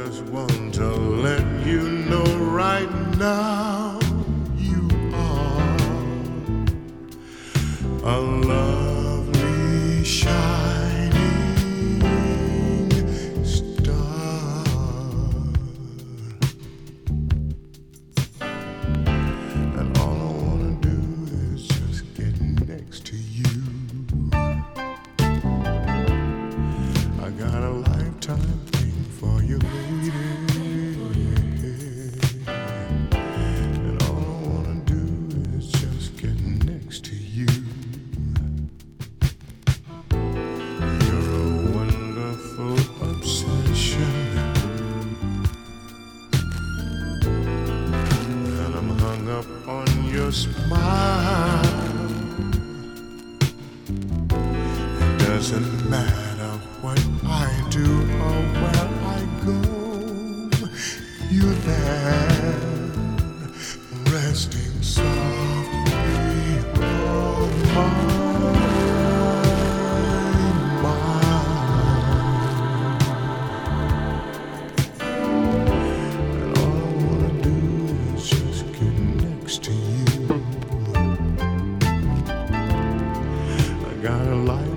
just want to let you know right now you are a lovely shining star. And all I wanna do is just get next to you. I got a lifetime thing for you, lady. And all I wanna do is just get next to you. You're a wonderful obsession, and I'm hung up on your smile. It doesn't matter what I do or where I go, you're there, resting softly on my mind. And all I wanna do is just get next to you. I got a life